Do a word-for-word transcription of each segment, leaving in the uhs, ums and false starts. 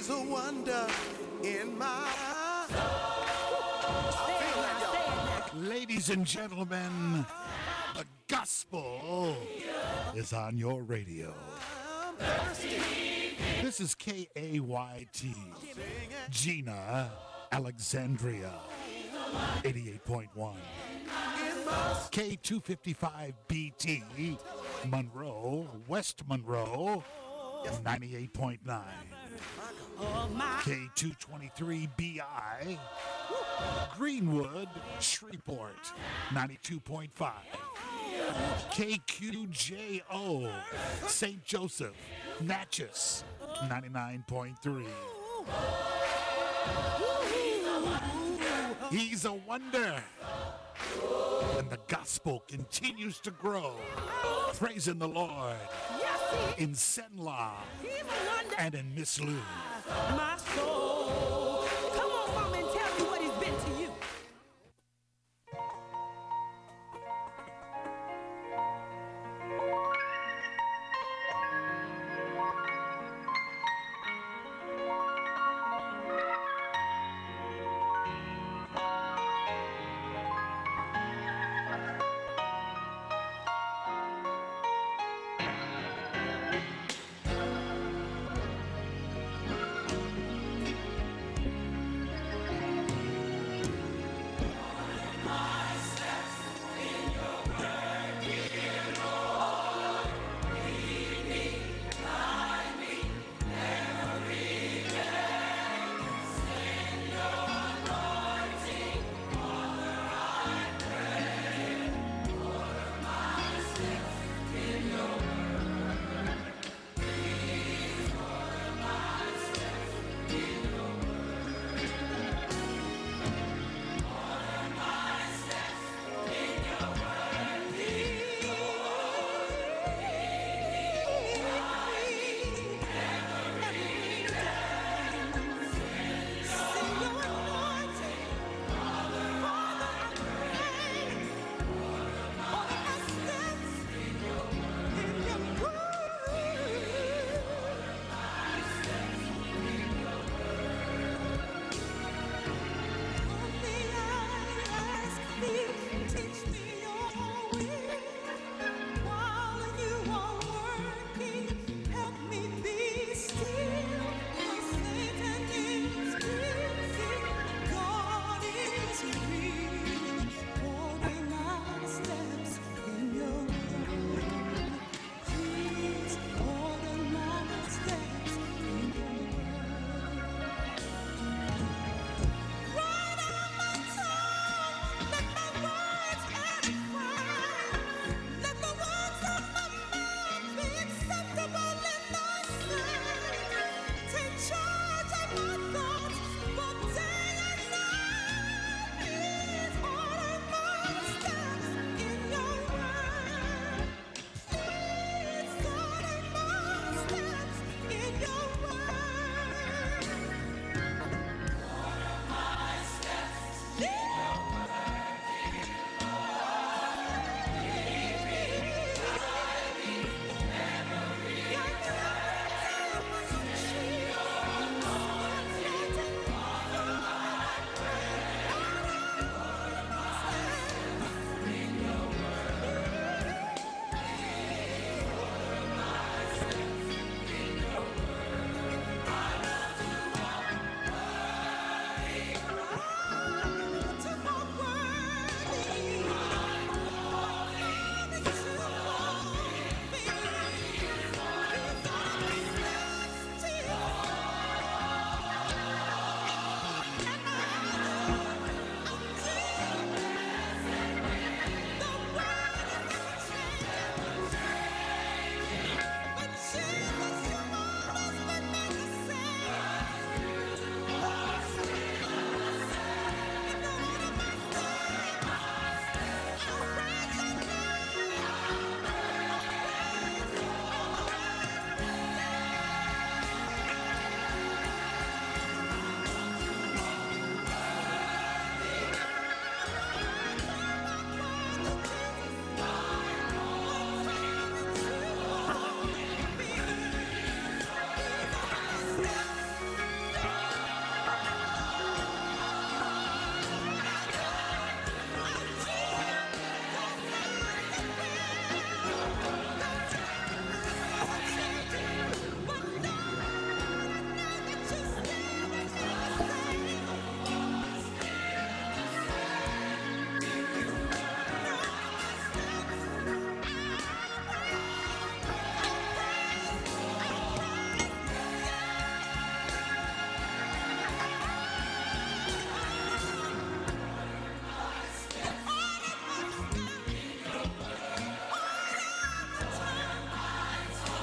He's a wonder in my Ladies and gentlemen, the gospel is on your radio. This is K A Y T, Gina, Alexandria, eighty-eight point one. K two fifty-five B T, Monroe, West Monroe, ninety-eight point nine. K two twenty-three B I, Greenwood, Shreveport, ninety-two point five. K Q J O, Saint Joseph, Natchez, ninety-nine point three. He's a wonder. And the gospel continues to grow. Praising the Lord in Senla and in Miss Lou. My soul. Come on, mom, and tell me what he's been to you.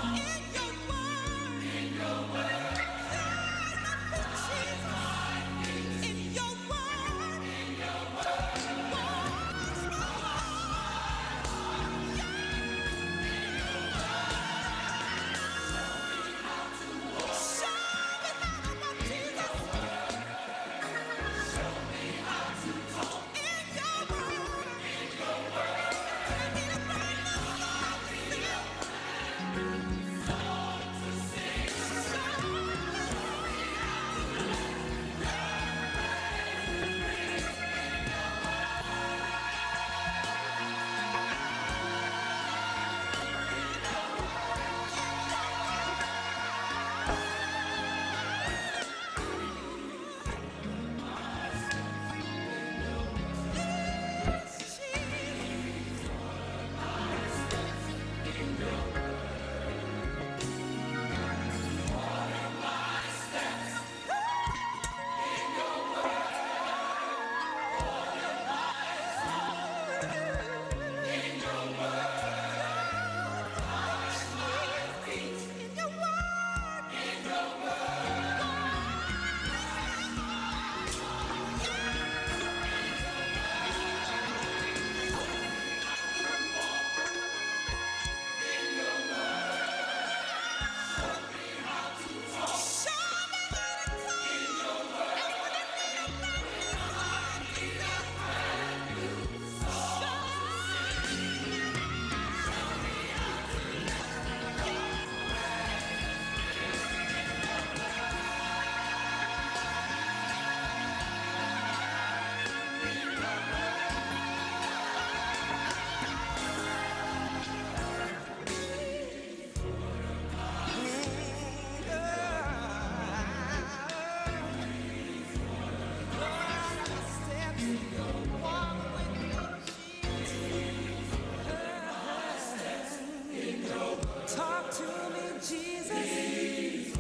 Talk to me, Jesus.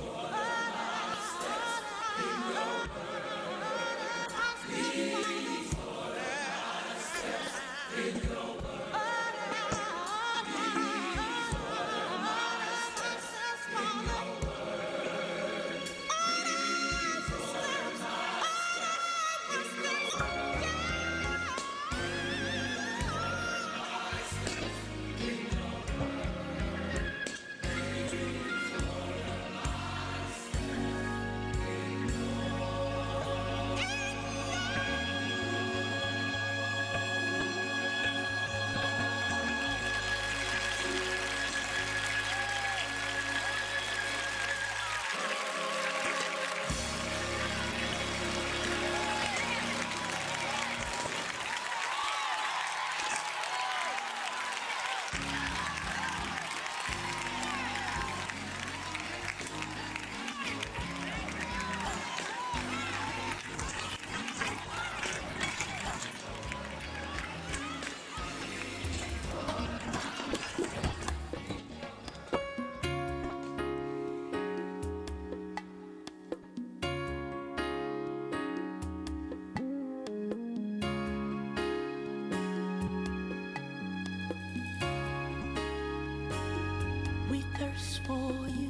We thirst for you.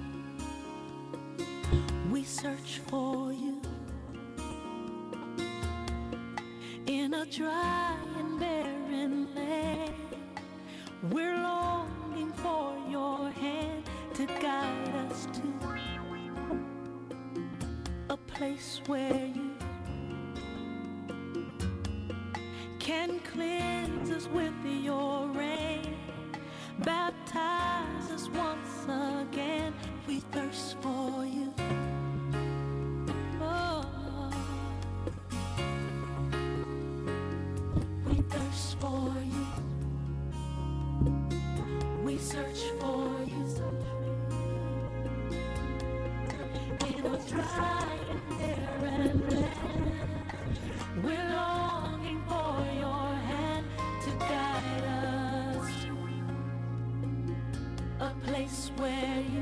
We search for you in a dry and barren land. We're longing for your hand to guide us to a place where you can cleanse us with your rain. Baptize us once again. We thirst for you. Oh, we thirst for you. We search for you in a dry and barren land. We're longing for your hand to guide us. A place where you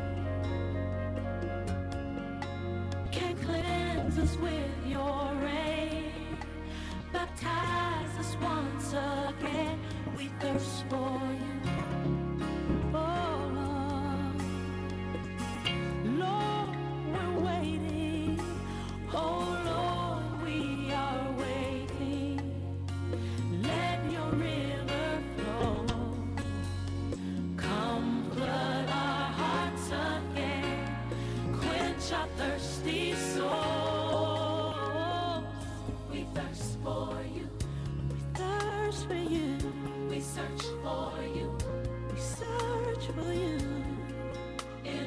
can cleanse us with your rain. Baptize us once again. We thirst for you. Oh Lord.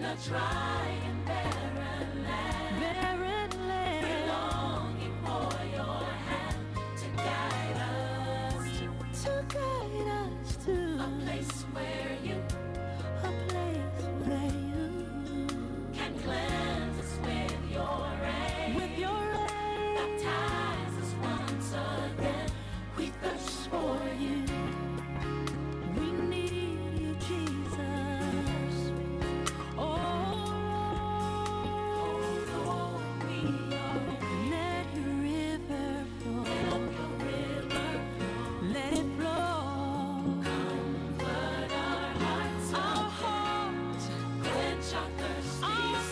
a dry and barren land. Barren land. We're longing for your hand to guide us. To guide us to a place where you, a place where you can cleanse us with your rain. With your rain. Baptize us once again. We thirst for you. We need you, Jesus. Oh, Lord, we are. Let your river flow. Let your river flow. Let it flow. Comfort our hearts, our hearts. Quench our thirsty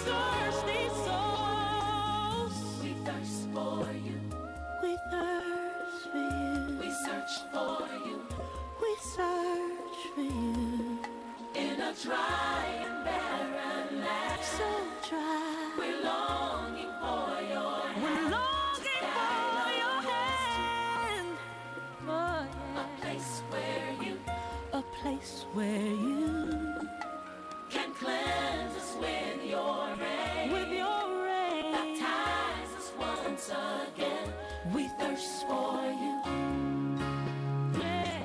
souls. We thirst for you. We thirst for you. We search for you. We search for you. In a dry and barren land. So dry. We're longing for your hand. We're longing for your hand. Oh, yeah. A place where you, a place where you can cleanse us with your rain. With your rain. Baptize us once again. We thirst for you. Yeah.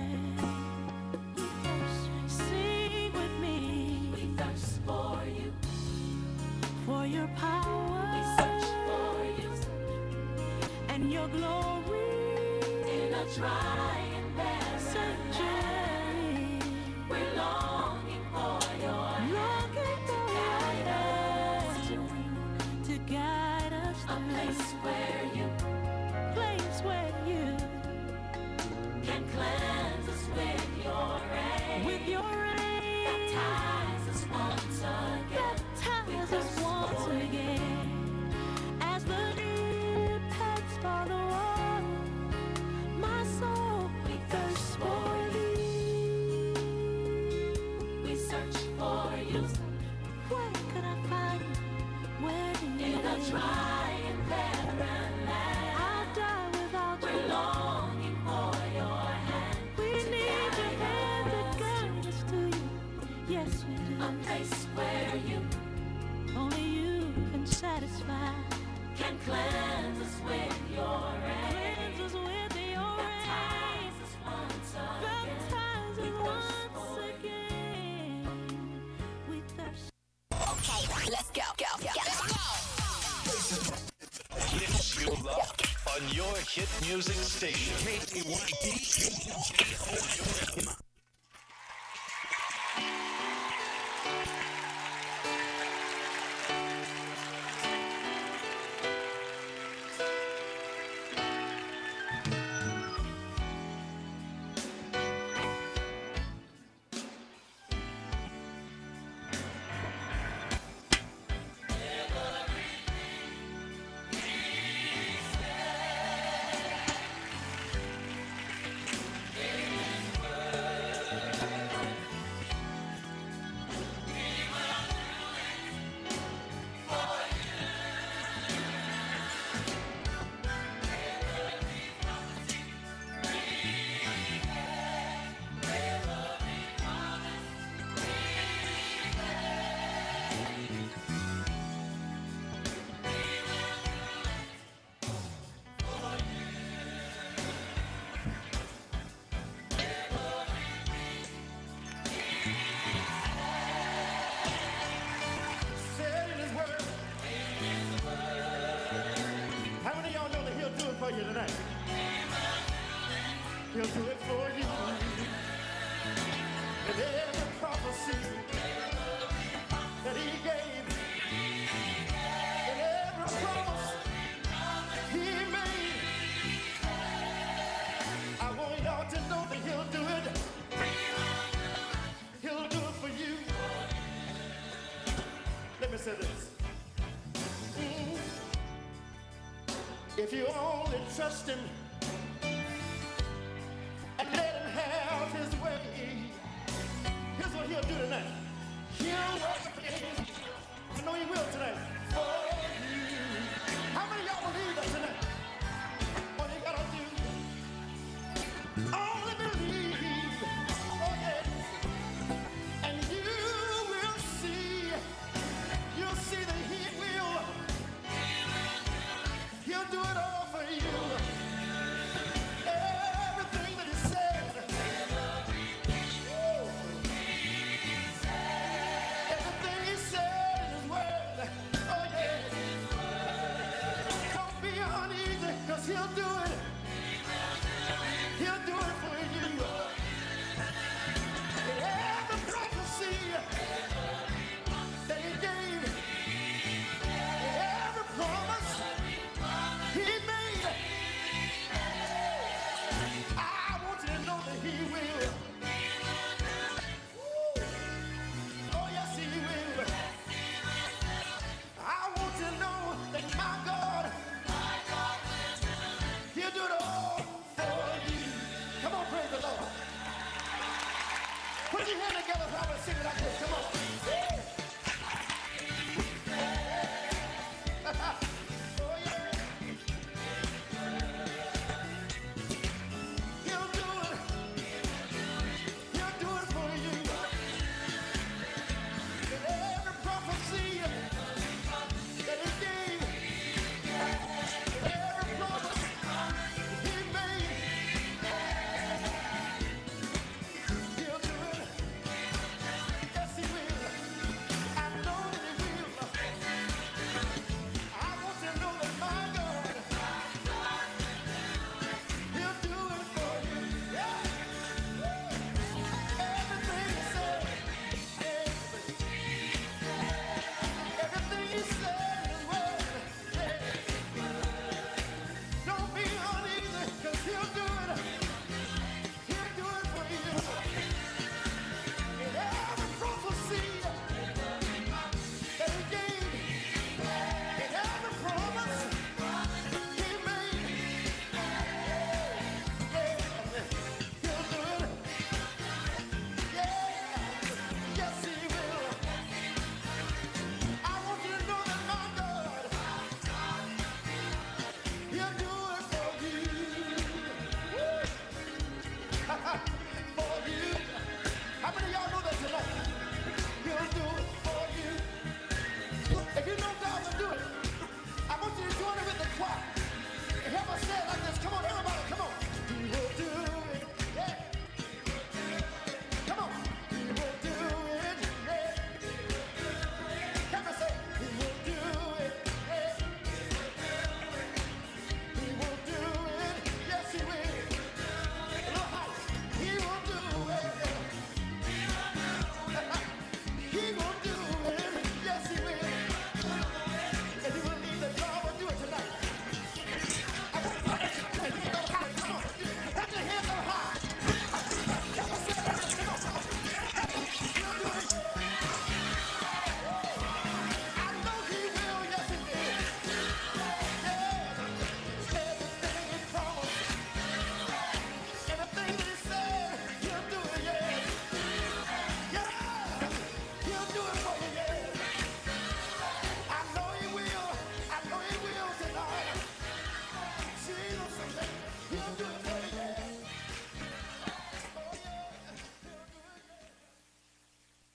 We thirst. Sing with me. We thirst for you. For your power. We search for you. And your glory. In a dry and barren sanctuary. We're longing for your longing to guide us. To guide us. A place where you, place where you can cleanse us with your rain. With your rain. Baptize us once again. Baptize us once again. As the deep pants for the water, my soul we thirst for thee. We search for you. Where could I find you? Where do you in a dry and barren land? I'll die without you. We're longing for your hand. We need your hand to guide us to you. Yes, we do. A place where you, only you can satisfy. Can cleanse us with your rain. Cleanse us with your rain. Baptize us once again. Baptize us once again. We thirst. Okay, let's go, go, go. It's your love on your hit music station. K A Y D. Said in his word. How many of y'all know that he'll do it for you tonight? He'll do it for you. And every prophecy that he gave, and every promise he made, I want y'all to know that he'll do it. He'll do it for you. Let me say this. Mm. If you only trust him and let him have his way, here's what he'll do tonight. He'll work it. I know he will tonight. For you. How many of y'all believe that tonight? All you gotta do, only believe. Oh, yes. And you will see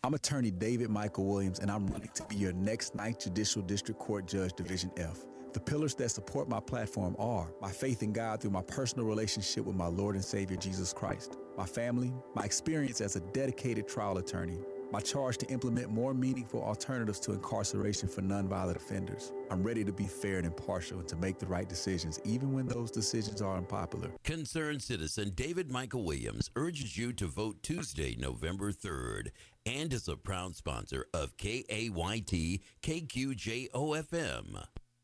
I'm attorney David Michael Williams, and I'm running to be your next ninth Judicial District Court Judge, Division F. The pillars that support my platform are my faith in God through my personal relationship with my Lord and Savior, Jesus Christ, my family, my experience as a dedicated trial attorney, my charge to implement more meaningful alternatives to incarceration for nonviolent offenders. I'm ready to be fair and impartial and to make the right decisions, even when those decisions are unpopular. Concerned citizen David Michael Williams urges you to vote Tuesday, November third, and is a proud sponsor of K A Y T K Q J O F M.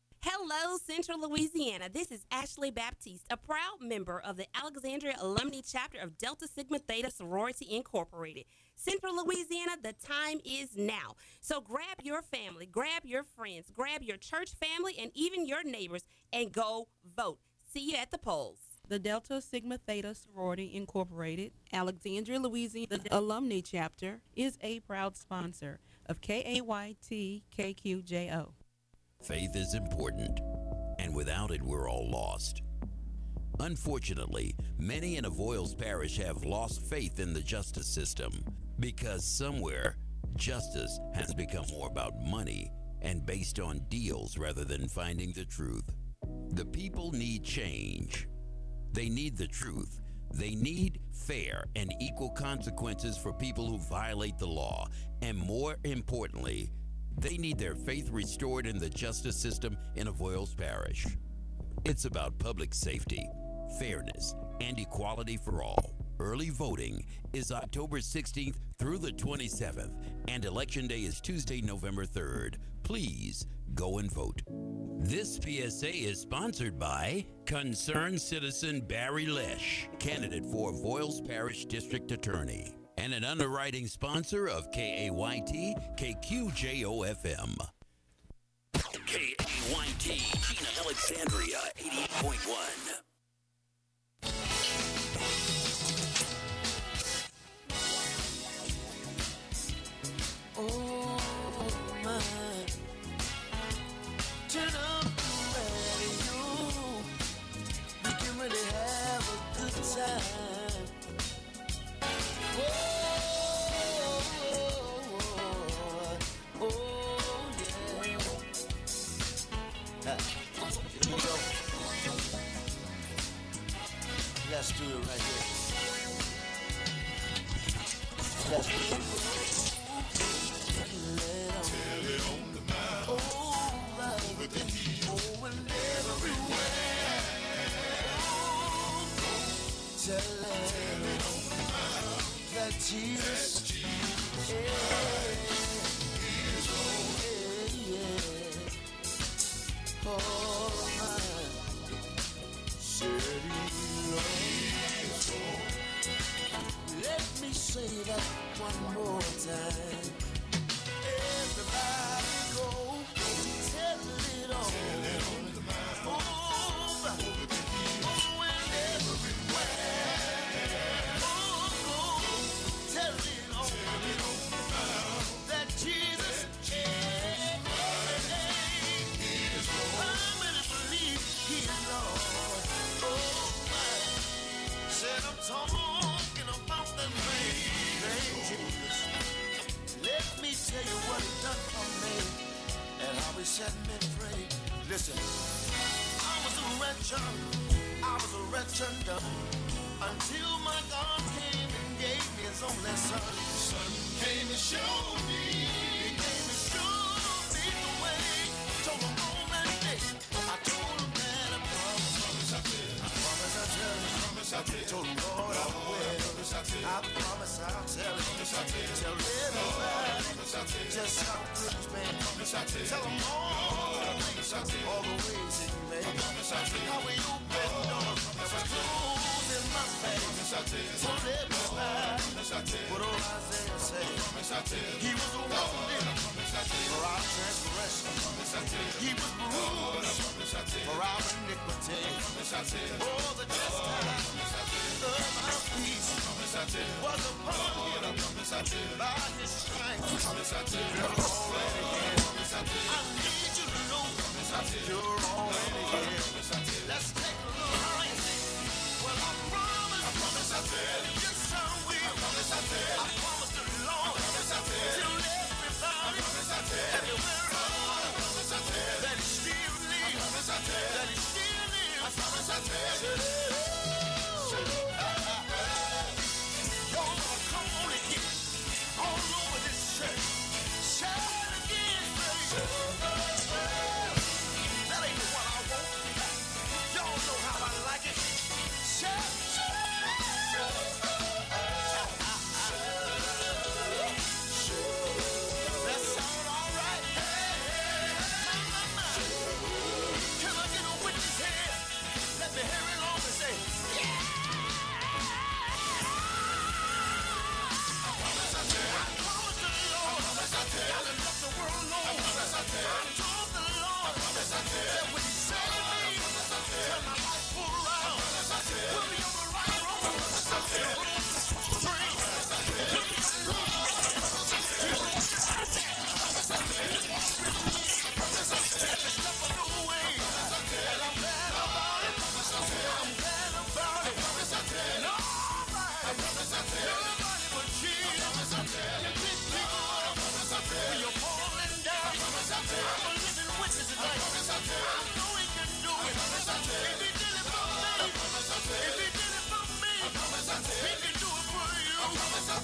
Hello, Central Louisiana. This is Ashley Baptiste, a proud member of the Alexandria Alumni Chapter of Delta Sigma Theta Sorority Incorporated. Central Louisiana, the time is now. So grab your family, grab your friends, grab your church family, and even your neighbors, and go vote. See you at the polls. The Delta Sigma Theta Sorority Incorporated, Alexandria, Louisiana Alumni Chapter, is a proud sponsor of K A Y T K Q J O. Faith is important, and without it, we're all lost. Unfortunately, many in Avoyles Parish have lost faith in the justice system because somewhere, justice has become more about money and based on deals rather than finding the truth. The people need change. They need the truth. They need fair and equal consequences for people who violate the law, and more importantly, they need their faith restored in the justice system in Avoyles Parish. It's about public safety, fairness, and equality for all. Early voting is October sixteenth through the twenty-seventh, and Election Day is Tuesday, November third. Please go and vote. This P S A is sponsored by Concerned Citizen Barry Lesh, candidate for Avoyles Parish District Attorney, and an underwriting sponsor of K A Y T K Q J O F M. K A Y T, Gina Alexandria, eighty-eight point one. Oh, my. Turn up the radio. We can really have a good time. Oh, oh, oh, oh, yeah. Ah, here we go. Let's do it right here. Let's do it. Tell it on the mouth. Oh, right. Over the heat. Oh, and everywhere. Tell it on the mouth. That Jesus, that Jesus yeah, is Lord. Yeah, yeah. Oh, my. Said he is Lord. Let me say that one more time. Everybody go, tell it on, tell it on the mouth. Over, over the heat. Oh, and everywhere. Oh, go, tell it on, tell it on the mouth. That Jesus, that Jesus He is Lord. I'm gonna believe He is Lord. Oh, my. Said I'm talking about that name, Jesus. Let me tell you what he done for me and how he set me free. Listen, I was a wretched, I was a wretched until my God came and gave me his only son. Son came to show me, he came to show me the way. Told him on that day, I told him that I promise, I promise I tell him, promise I tell him, told him Lord I will, I promise I'll tell him, tell everybody just how good he's been. Tell them all the things, all the ways he made. How he opened doors that was closed in my face. Told everybody what old Isaiah said. He was wounded for our transgression. He was bruised for our iniquity. Oh, the chastisement of our peace was upon him. By his stripes you're already here. I need you to know you're already here. Let's take a look how you see. Well, I promise, I promise I tell you, yes I will. I promise I tell you, I promise the Lord, yes I tell you.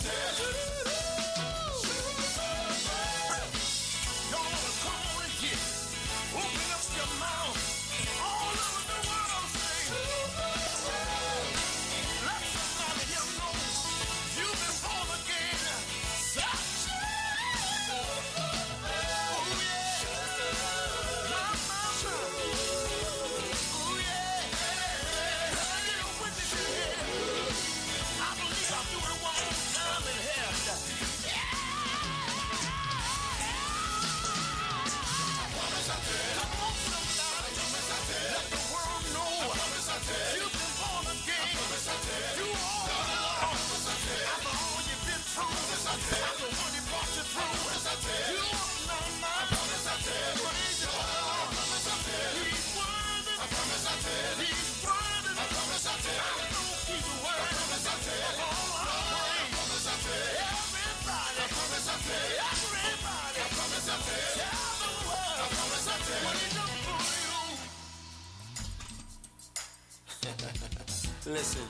Listen,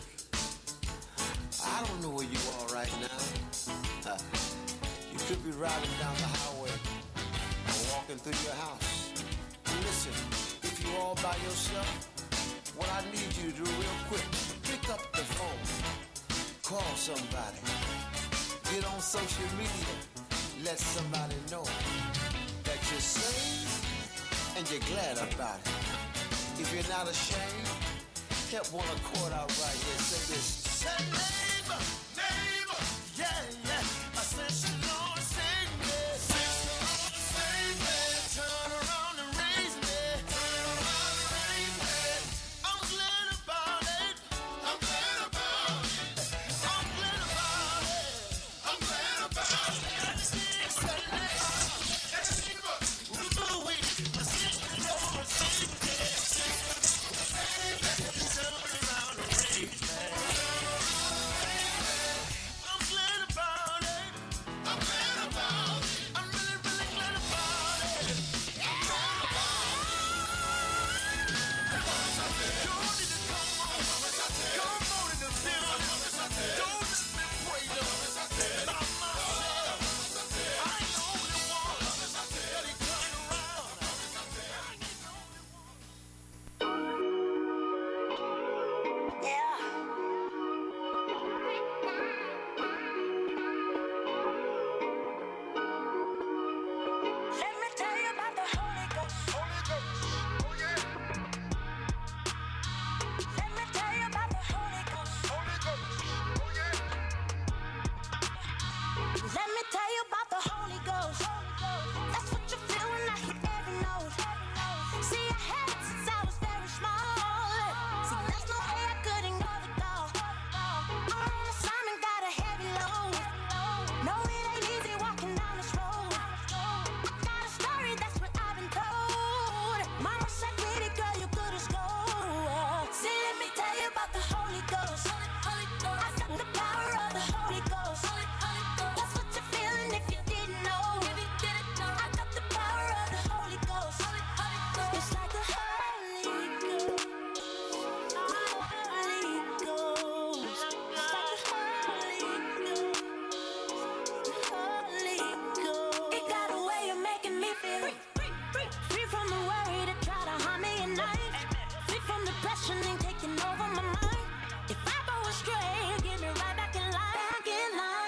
I don't know where you are right now. Uh, you could be riding down the highway or walking through your house. And listen, if you're all by yourself, what I need you to do real quick, pick up the phone, call somebody, get on social media, let somebody know that you're saved and you're glad about it. If you're not ashamed, help one accord out right here. Say this. Say neighbor, neighbor, yeah, yeah. I said, she Lord, save me. Lord, save me. Turn around and raise me. Turn around and raise me. I'm glad about it. I'm glad about it. I'm glad about it. I'm glad about it. Say neighbor, ooh, wait. I said, Lord, save me. Save me. Turn around and raise me. I'm glad about it. I'm glad about it. I'm really, really glad about it. I'm glad about it. Don't need to come on. Come on in the building. Don't let me pray about myself. I ain't the only one that he turned around. I ain't the only Let me tell you about the Holy Ghost. Holy Ghost. Oh yeah. Let me tell you about the Holy Ghost. Holy Ghost. Oh yeah. Let me tell you about the Holy Ghost. That's what you feel when I hit every note. See, I had it since I was very small. See, there's no way I couldn't go the dog. I'm on assignment, got a heavy load. No, it ain't easy walking down this road. I got a story, that's what I've been told. Mama said, pretty girl, you good as gold. See, let me tell you about the Holy Ghost. I got the power of the Holy Ghost. That's what you're feeling if you didn't know. I got the power of the Holy Ghost. It's like the Holy Ghost. Holy Ghost. It's like the Holy Ghost. Holy Ghost. It got a way of making me feel free from the worry that try to harm me at night. Free from depression and taking over my mind. If I go astray, get me right back in line. Back in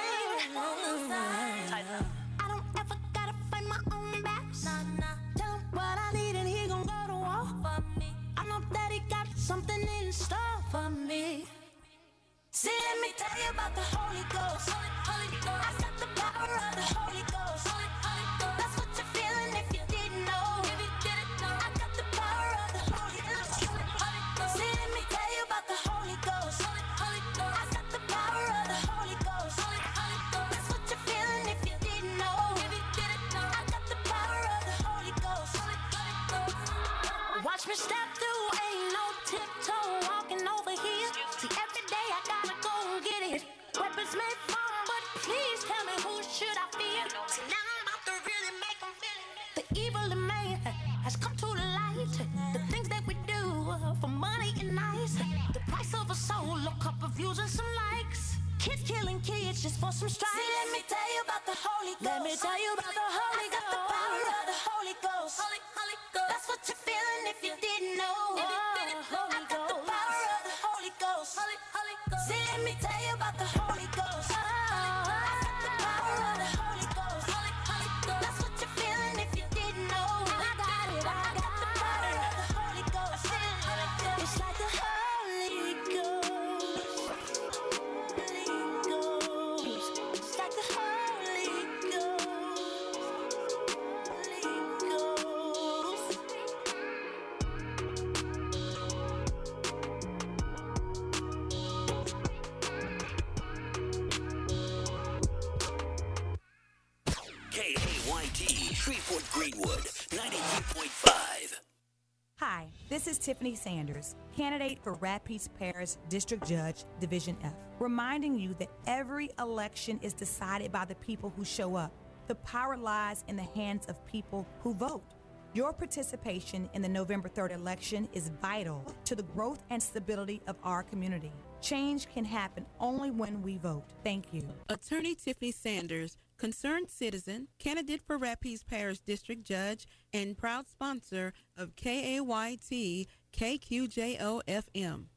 line. I don't ever gotta fight my own battles. Tell him what I need and he gon' go to war for me. I know that he got something in store for me. See, let me tell you about the Holy Ghost. I got the power of the Holy Ghost. That's what you're feeling if you didn't know. I got the power of the Holy Ghost. See, let me tell you about the Holy Ghost. I got the power of the Holy Ghost. That's what you're feeling if you didn't know. I got the power of the Holy Ghost. Watch me step through, ain't no tiptoe walking over here. See, every day I gotta go and get it. Weapons may fall, but please tell me who should I fear? See, now I'm about to really make 'em feel it. The evil in man has come to the light. The things that we do for money and nice. The price of a soul, a couple views and some likes. Kids killing kids just for some stripes. See, let me tell you about the Holy Ghost. Let me tell you about the Holy Ghost. I got the power of the Holy Ghost. Holy, Holy Ghost. That's what you're feeling if you didn't know. If you didn't know. I got the power of the Holy Ghost. Holy, Holy Ghost. See, let me tell you about the Holy Ghost. I got the power of the Holy Ghost. Holy, Holy Ghost. That's what you're feeling if you didn't know. I got it. I got the power of the Holy Ghost. It's like the Holy Ghost. Holy Ghost. It's like the Holy Ghost. K A Y T, Shreveport Greenwood, ninety-two point five. Hi, this is Tiffany Sanders, candidate for Rapides Parish District Judge, Division F, reminding you that every election is decided by the people who show up. The power lies in the hands of people who vote. Your participation in the November third election is vital to the growth and stability of our community. Change can happen only when we vote. Thank you. Attorney Tiffany Sanders, concerned citizen, candidate for Rapides Parish District Judge, and proud sponsor of K A Y T K Q J O F M.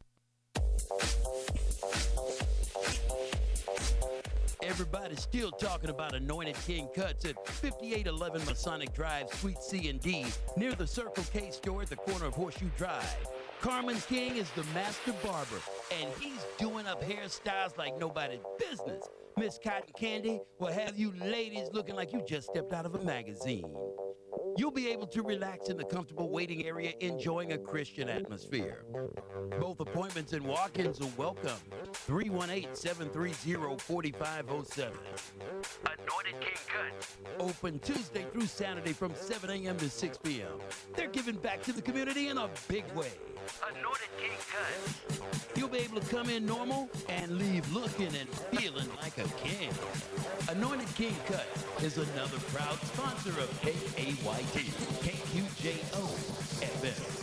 Everybody's still talking about Anointed King Cuts at fifty-eight eleven Masonic Drive, Suite C and D, near the Circle K store at the corner of Horseshoe Drive. Carmen King is the master barber, and he's doing up hairstyles like nobody's business. Miss Cotton Candy will have you ladies looking like you just stepped out of a magazine. You'll be able to relax in the comfortable waiting area, enjoying a Christian atmosphere. Both appointments and walk-ins are welcome. three one eight, seven three zero, four five zero seven. Anointed King Cuts. Open Tuesday through Saturday from seven a.m. to six p.m. They're giving back to the community in a big way. Anointed King Cuts. You'll be able to come in normal and leave looking and feeling like a king. Anointed King Cuts is another proud sponsor of K A Y T, K Q J O F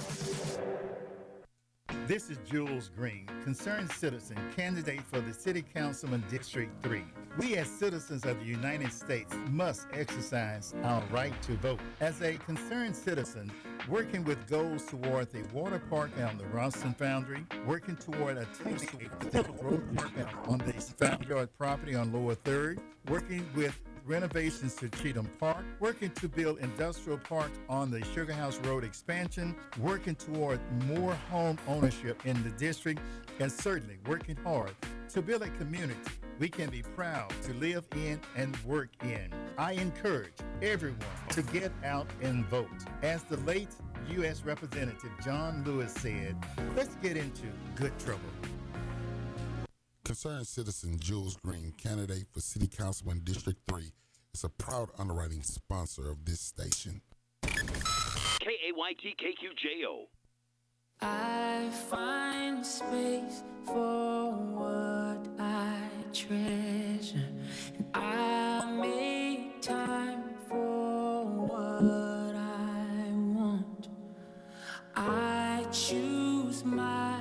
M. This is Jules Green, concerned citizen, candidate for the City Councilman District three. We as citizens of the United States must exercise our right to vote. As a concerned citizen, working with goals toward the water park on the Ralston Foundry, working toward attaining a road park on the Found Yard property on Lower third, working with renovations to Cheatham Park, working to build industrial parks on the Sugar House Road expansion, working toward more home ownership in the district, and certainly working hard to build a community we can be proud to live in and work in. I encourage everyone to get out and vote. As the late U S Representative John Lewis said, let's get into good trouble. Concerned citizen Jules Green, candidate for City Councilman District three, is a proud underwriting sponsor of this station. K A Y T K Q J O. I find space for what I treasure, and I make time for what I want. I choose my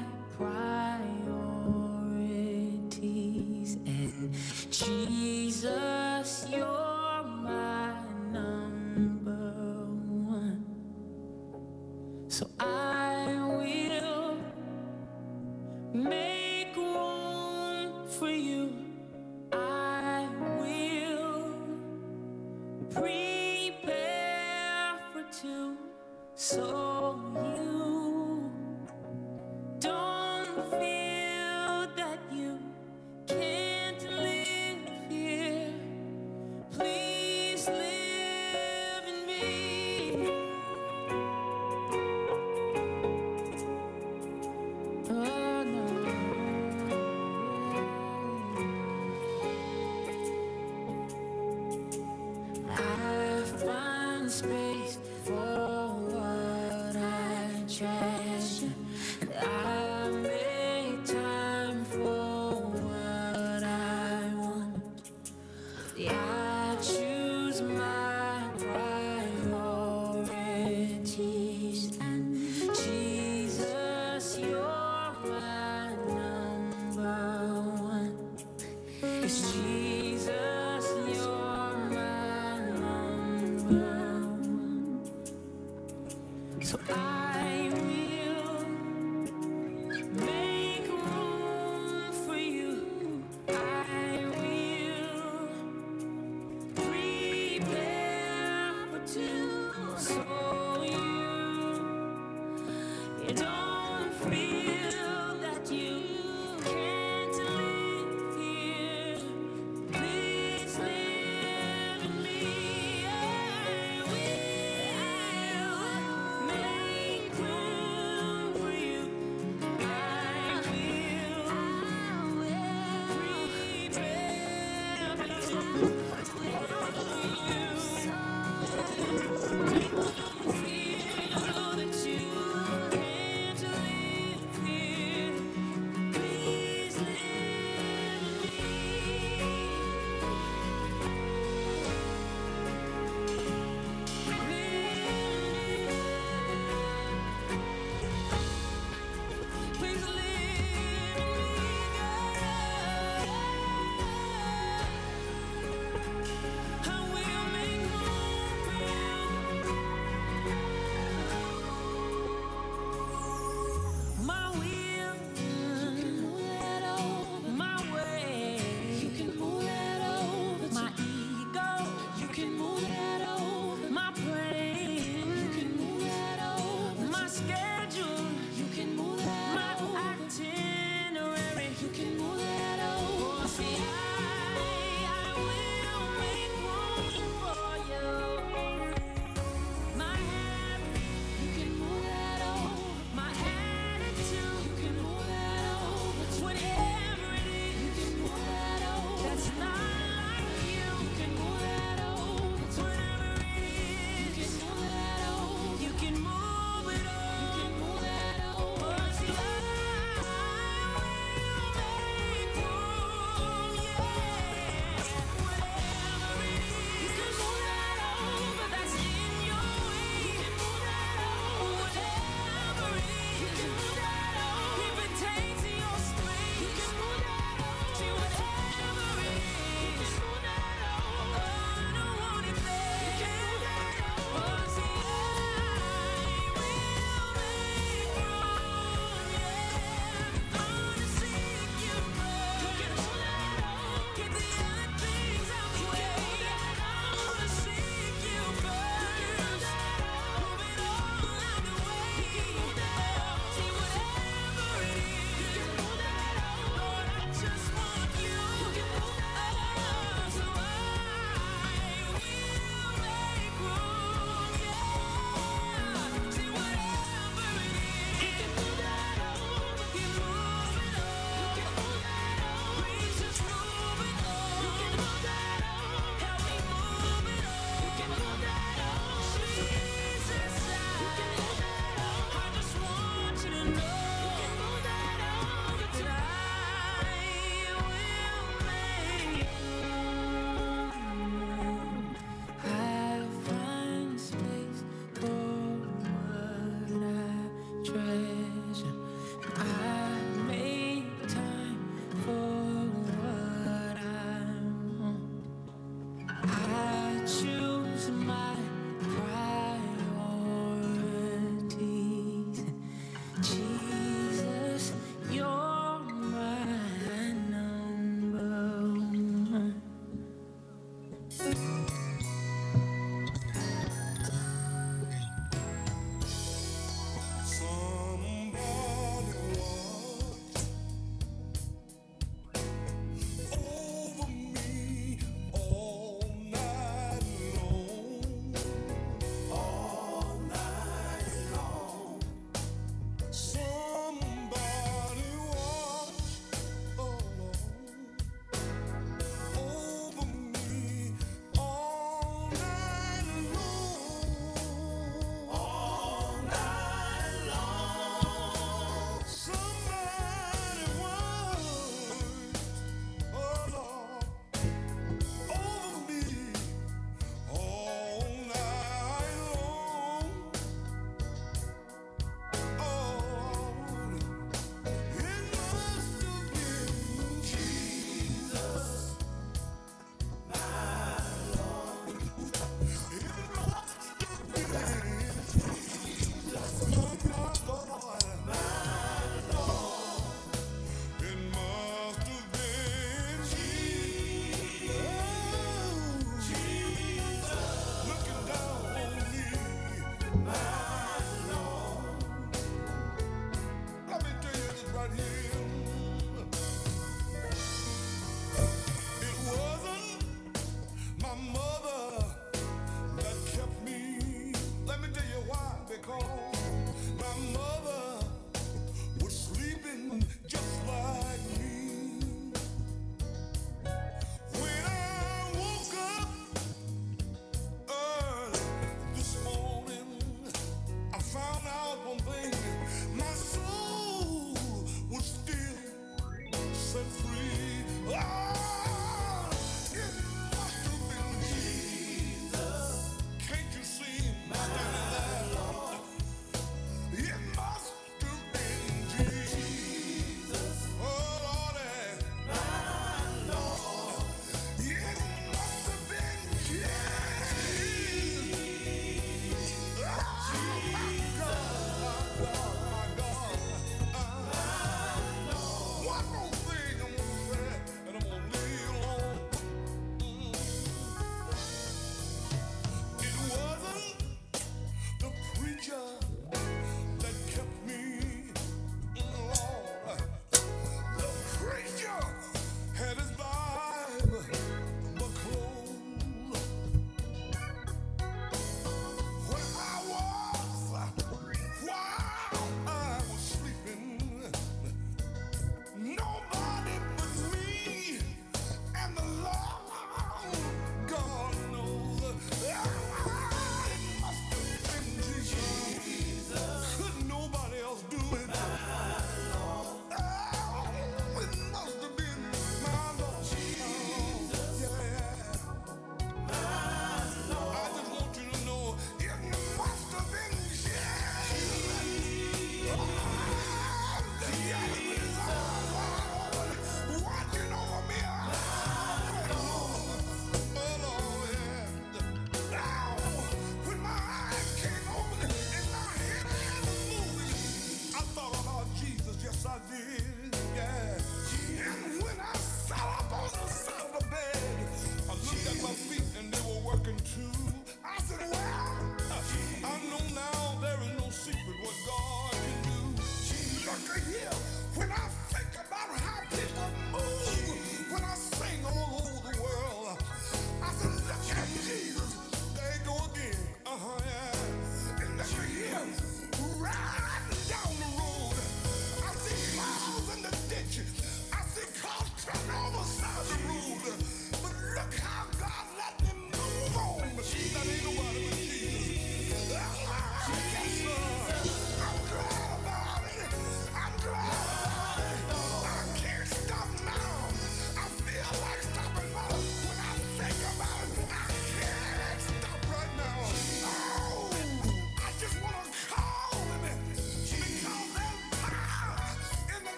priorities, and Jesus, you're my number one. So I will make room for you. I will prepare for two, so you don't feel that you can't live here. Please live in me. Oh, no. I find space for what So I will make room for you. I will prepare for two, so you you don't feel that you can't live here. Please live in me. I will make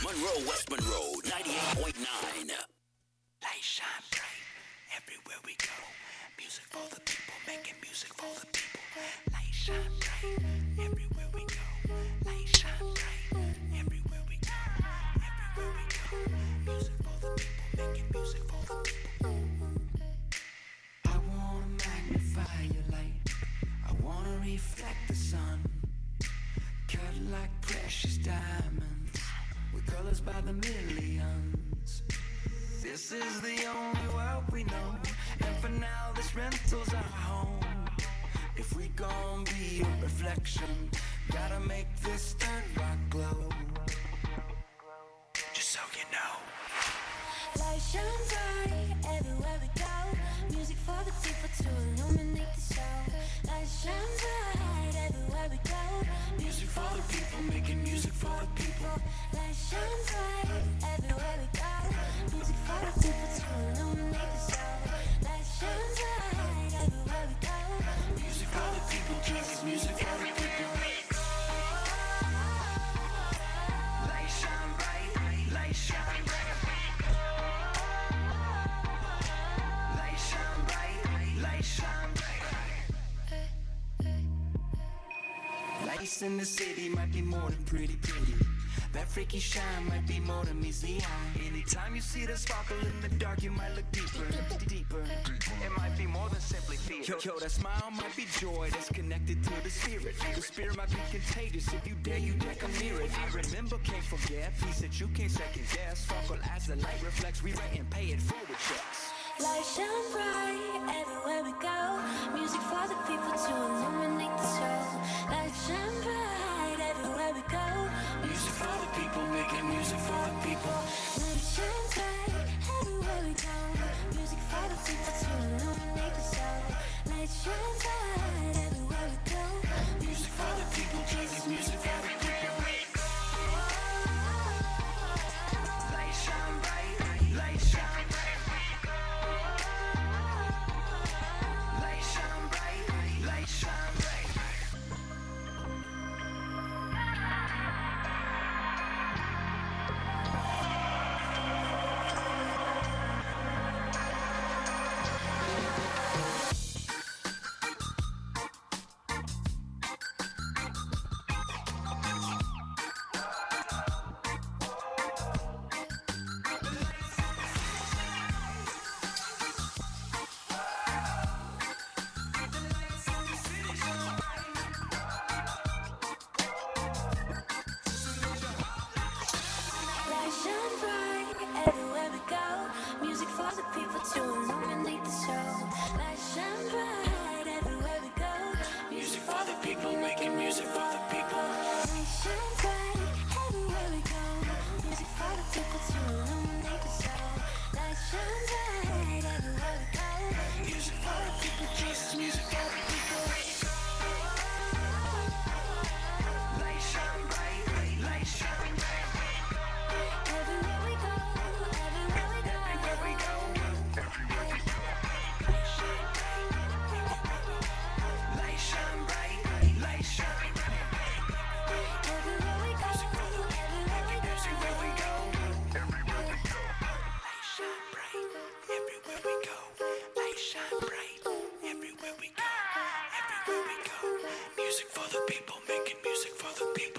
Monroe, West Monroe, ninety-eight point nine. Light shine bright everywhere we go. Music for the people, making music for the people. Light shine bright everywhere we go. Light shine bright everywhere we go. Everywhere we go. Music for the people, making music for the people. I wanna magnify your light. I wanna reflect the sun. Cut like precious diamonds with colors by the millions. This is the only world we know, and for now this rental's our home. If we gon' be a reflection, gotta make this third rock glow. Just so you know. Light shines bright everywhere we go. Music for the people to illuminate the show. Light shines bright everywhere we go. Music for the people, making music for the people. Light shines bright everywhere we go. Music for the people to illuminate the show. Light shines bright everywhere we go. Music for the people, Jesus, music for the people. Light shine bright, light shine bright. Light shine bright, light shine bright. Lights in the city might be more than pretty, pretty. That freaky shine might be more than meets the eye. Anytime you see the sparkle in the dark, you might look deeper, deeper. It might be more than simply fear. Yo, yo, that smile might be joy that's connected to the spirit. The spirit might be contagious. If you dare, you dare come near it. Remember, can't forget. Peace that you can't second guess. Sparkle as the light reflects. We rent and pay it forward checks. Light shine bright everywhere we go. Music for the people to illuminate the show. Light shine bright everywhere we go. Music for the people, making music for the people. Light shine bright everywhere we go. Music for the people to illuminate the show. Light shine bright everywhere we go. Music for the people, Jesus, music for the people. Light shine bright, light shine bright. Light shine bright, light shine bright. Light shine bright everywhere we go. Music for the people to illuminate the show. Light shine bright everywhere we go. Music for the people, making music for the people. Light shine bright everywhere we go. Music for the people to illuminate the show. Light shine bright everywhere we go. Music for the people, Jesus, music for the people. Light shine bright, light shine bright. Everywhere we go, everywhere we go, everywhere we go, everywhere we go. Light shine bright, light shine bright. everywhere we go, everywhere we go, Everywhere we go, everywhere we go. Light shine bright, everywhere we go. Light shine bright, everywhere we go, everywhere we go. Music for the people, making music for the people.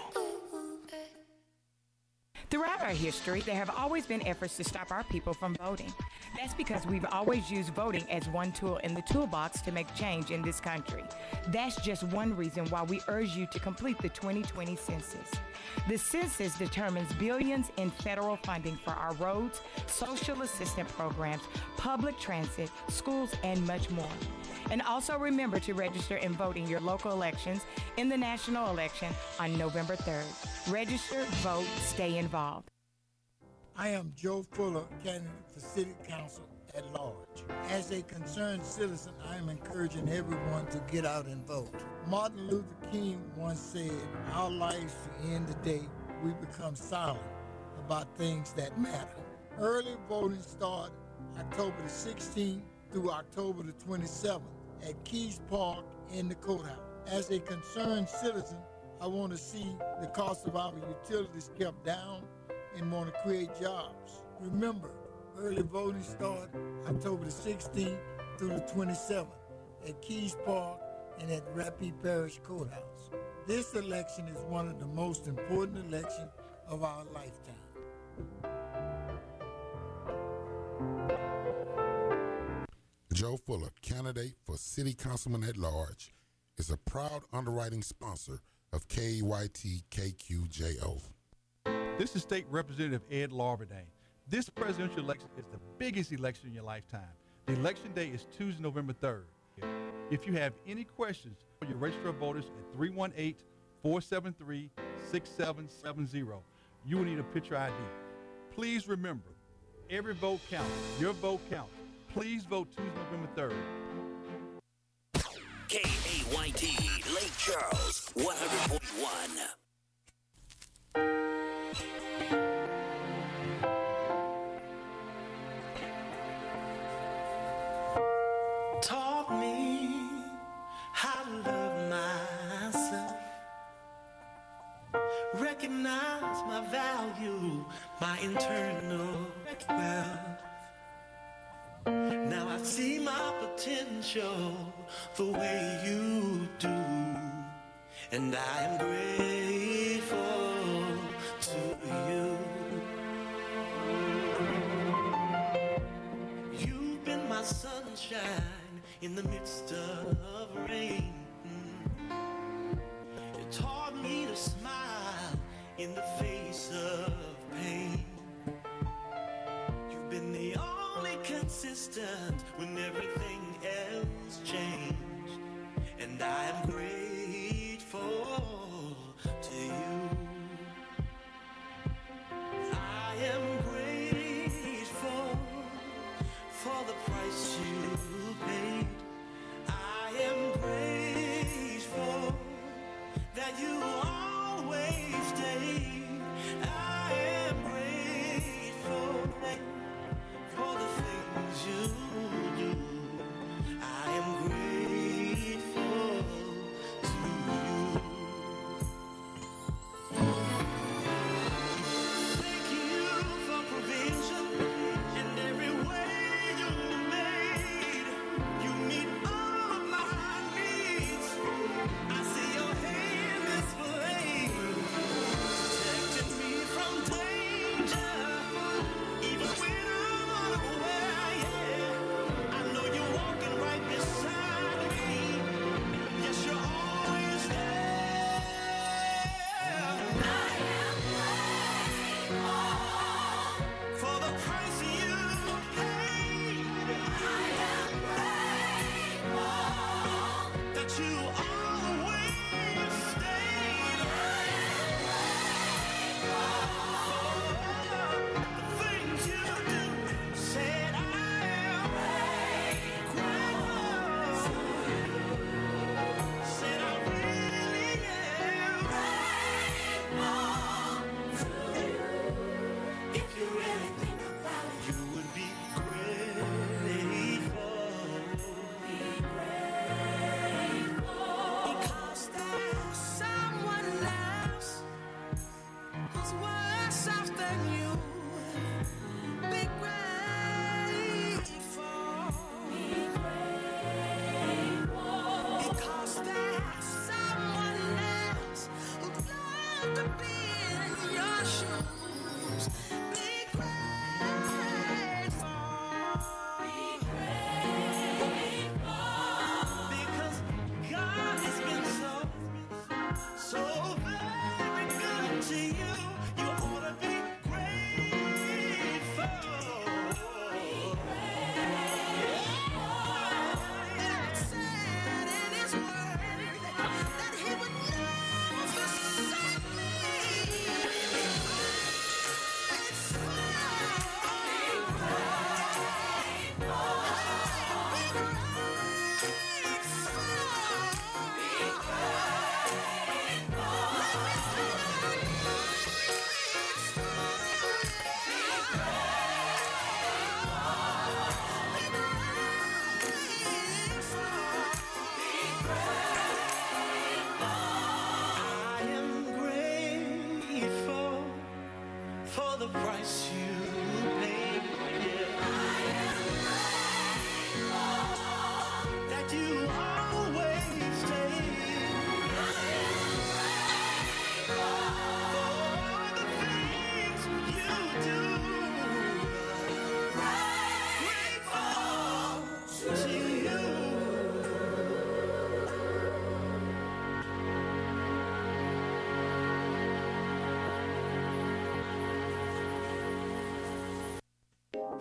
Throughout our history, there have always been efforts to stop our people from voting. That's because we've always used voting as one tool in the toolbox to make change in this country. That's just one reason why we urge you to complete the twenty twenty census. The census determines billions in federal funding for our roads, social assistance programs, public transit, schools, and much more. And also remember to register and vote in your local elections in the national election on November third. Register, vote, stay involved. I am Joe Fuller, candidate for City Council at large. As a concerned citizen, I am encouraging everyone to get out and vote. Martin Luther King once said, our lives to end the day we become silent about things that matter. Early voting starts October the sixteenth through October the twenty-seventh at Keys Park in the courthouse. As a concerned citizen, I want to see the cost of our utilities kept down and want to create jobs. Remember, early voting starts October the sixteenth through the twenty-seventh at Keys Park and at Rapid Parish Courthouse. This election is one of the most important elections of our lifetime. Joe Fuller, candidate for City Councilman at Large, is a proud underwriting sponsor of K E Y T K Q J O. This is State Representative Ed Larberdane. This presidential election is the biggest election in your lifetime. The election day is Tuesday, November third. If you have any questions, call your register of voters at three one eight, four seven three, six seven seven zero. You will need a picture I D. Please remember, every vote counts. Your vote counts. Please vote Tuesday, November third. K A Y T, Lake Charles, one hundred point one. Taught me how to love myself, recognize my value, my internal wealth. Now I see my potential the way you do, and I am grateful to you. You've been my sunshine in the midst of rain. You taught me to smile in the face of pain. You've been the only consistent when everything else changed, and I am grateful to you. I am grateful for the price you paid. I am grateful that you always stayed. I am grateful for the things you do. I am grateful to you. Thank you for provision and every way you made. You meet all of my needs. I see your hand displayed, protecting me from danger, even when I'm unaware. Yeah, I know you're walking right beside me. Yes, you're always there. I am grateful for the price you paid. I am grateful that you always stayed. I am grateful for the things you do. Said I am grateful. Said I really am grateful to you. If you really think about it, you would be grateful. Be grateful.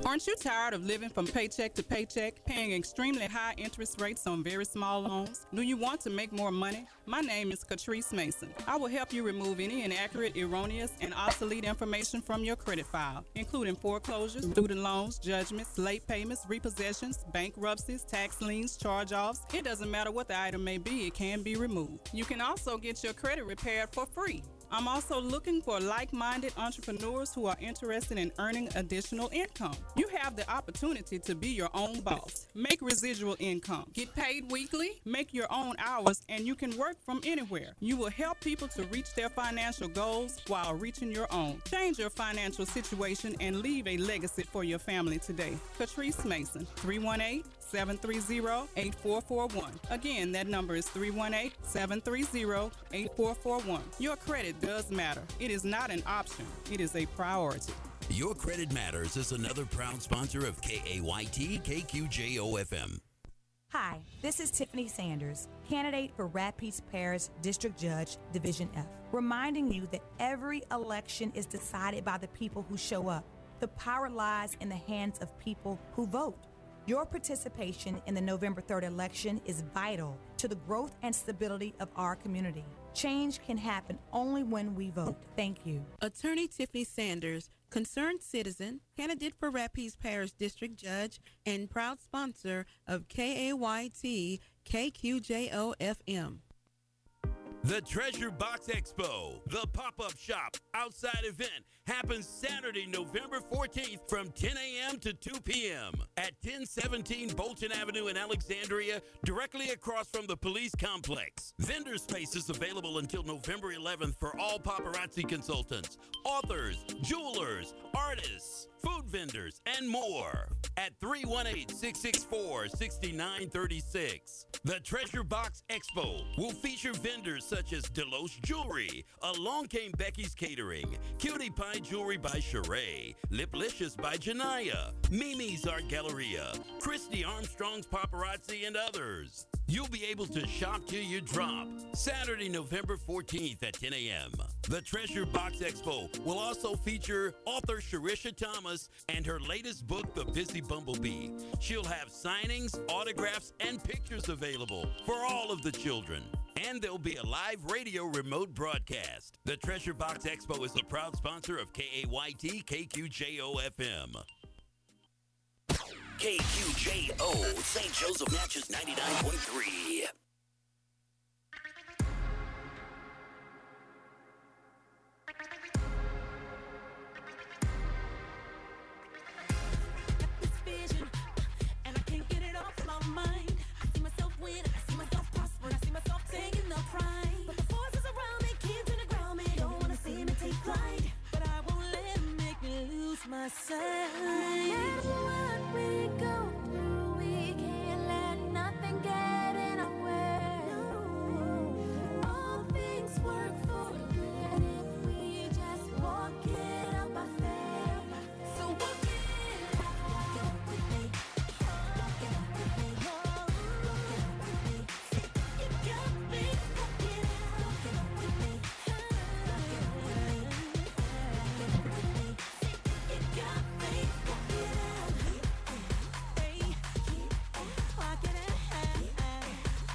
Aren't you tired of living from paycheck to paycheck, paying extremely high interest rates on very small loans? Do you want to make more money? My name is Catrice Mason. I will help you remove any inaccurate, erroneous, and obsolete information from your credit file, including foreclosures, student loans, judgments, late payments, repossessions, bankruptcies, tax liens, charge-offs. It doesn't matter what the item may be, it can be removed. You can also get your credit repaired for free. I'm also looking for like-minded entrepreneurs who are interested in earning additional income. You have the opportunity to be your own boss. Make residual income. Get paid weekly, make your own hours, and you can work from anywhere. You will help people to reach their financial goals while reaching your own. Change your financial situation and leave a legacy for your family today. Catrice Mason, three one eight, seven three zero, eight four four one. Again, that number is three one eight, seven three zero, eight four four one. Your credit does matter. It is not an option. It is a priority. Your Credit Matters is another proud sponsor of K A Y T K Q J O F M. Hi, this is Tiffany Sanders, candidate for Rapides Parish District Judge, Division F, reminding you that every election is decided by the people who show up. The power lies in the hands of people who vote. Your participation in the November third election is vital to the growth and stability of our community. Change can happen only when we vote. Thank you. Attorney Tiffany Sanders, concerned citizen, candidate for Rapides Parish District Judge, and proud sponsor of K A Y T K Q J O F M. The Treasure Box Expo, the pop-up shop outside event, happens Saturday, November fourteenth from ten a.m. to two p.m. at ten seventeen Bolton Avenue in Alexandria, directly across from the police complex. Vendor space is available until November eleventh for all paparazzi consultants, authors, jewelers, artists, food vendors, and more at three one eight, six six four, six nine three six. The Treasure Box Expo will feature vendors such as Deloche Jewelry, Along Came Becky's Catering, Cutie Pie Jewelry by Sheree, Liplicious by Janaya, Mimi's Art Galleria, Christy Armstrong's Paparazzi, and others. You'll be able to shop till you drop. Saturday, November fourteenth at ten a.m. The Treasure Box Expo will also feature author Sharisha Thomas and her latest book, The Busy Bumblebee. She'll have signings, autographs, and pictures available for all of the children. And there'll be a live radio remote broadcast. The Treasure Box Expo is a proud sponsor of K A Y T K Q J O F M. K Q J O, Saint Joseph Natchez ninety-nine point three. Myself.